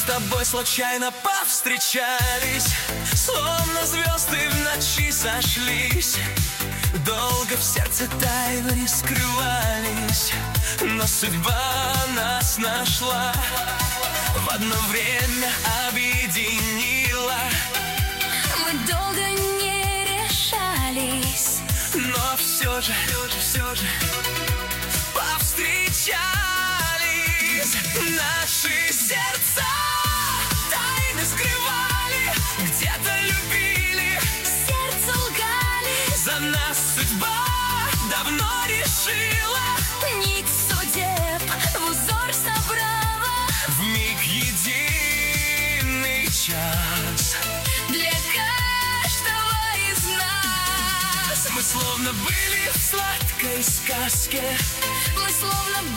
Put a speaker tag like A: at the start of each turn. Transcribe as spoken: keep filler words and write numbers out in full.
A: тобой случайно повстречались, словно звезды в ночи сошлись. Долго в сердце тайны скрывались, но судьба нас нашла, в одно время объединила.
B: Мы долго не решались,
A: но все же, все же повстречались. Наши сердца тайны скрывали, где-то любили,
B: сердце лгали.
A: за нас судьба давно решила.
B: Нить судеб в узор собрала,
A: В миг единый час
B: для каждого из нас.
A: мы словно были в сладкой сказке.
B: Мы словно